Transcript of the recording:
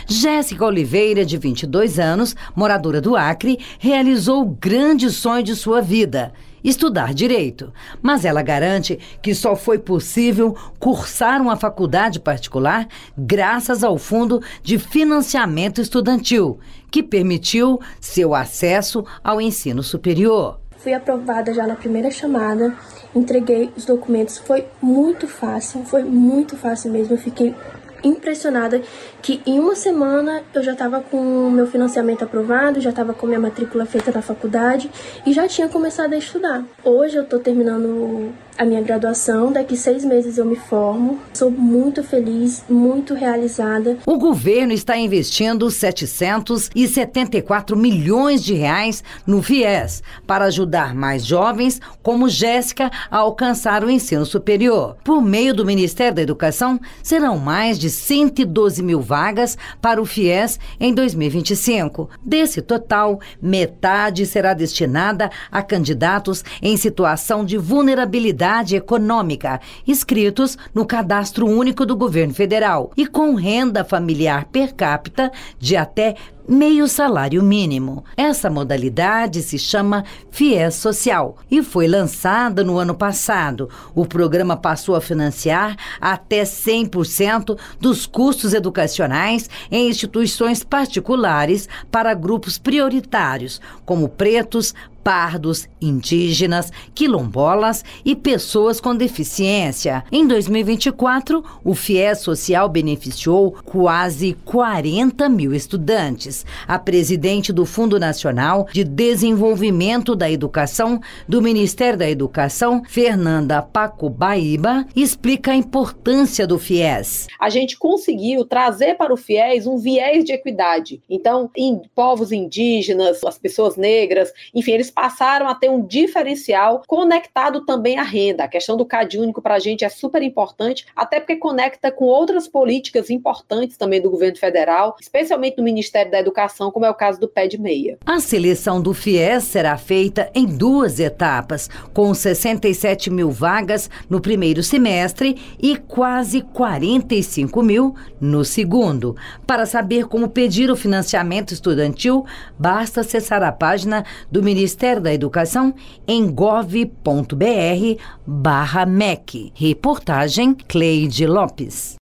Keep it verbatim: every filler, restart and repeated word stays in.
Jéssica Oliveira, de vinte e dois anos, moradora do Acre, realizou o grande sonho de sua vida: estudar direito. Mas ela garante que só foi possível cursar uma faculdade particular graças ao Fundo de Financiamento Estudantil, que permitiu seu acesso ao ensino superior. Fui aprovada já na primeira chamada, entreguei os documentos, foi muito fácil, foi muito fácil mesmo, eu fiquei impressionada que em uma semana eu já estava com o meu financiamento aprovado, já estava com minha matrícula feita na faculdade e já tinha começado a estudar. Hoje eu estou terminando a minha graduação, daqui seis meses eu me formo. Sou muito feliz, muito realizada. O governo está investindo setecentos e setenta e quatro milhões de reais no FIES para ajudar mais jovens como Jéssica a alcançar o ensino superior. Por meio do Ministério da Educação, serão mais de cento e doze mil vagas para o FIES em dois mil e vinte e cinco. Desse total, metade será destinada a candidatos em situação de vulnerabilidade econômica, inscritos no Cadastro Único do Governo Federal e com renda familiar per capita de até meio salário mínimo. Essa modalidade se chama FIES Social e foi lançada no ano passado. O programa passou a financiar até cem por cento dos custos educacionais em instituições particulares para grupos prioritários, como pretos, pardos, indígenas, quilombolas e pessoas com deficiência. Em dois mil e vinte e quatro, o FIES Social beneficiou quase quarenta mil estudantes. A presidente do Fundo Nacional de Desenvolvimento da Educação do Ministério da Educação, Fernanda Pacobaíba, explica a importância do FIES. A gente conseguiu trazer para o FIES um viés de equidade. Então, em povos indígenas, as pessoas negras, enfim, eles passaram a ter um diferencial conectado também à renda. A questão do C A D único para a gente é super importante, até porque conecta com outras políticas importantes também do governo federal, especialmente do Ministério da Educação, como é o caso do Pé de Meia. A seleção do FIES será feita em duas etapas, com sessenta e sete mil vagas no primeiro semestre e quase quarenta e cinco mil no segundo. Para saber como pedir o financiamento estudantil, basta acessar a página do Ministério da Educação em gov ponto br barra M E C. Reportagem Cleide Lopes.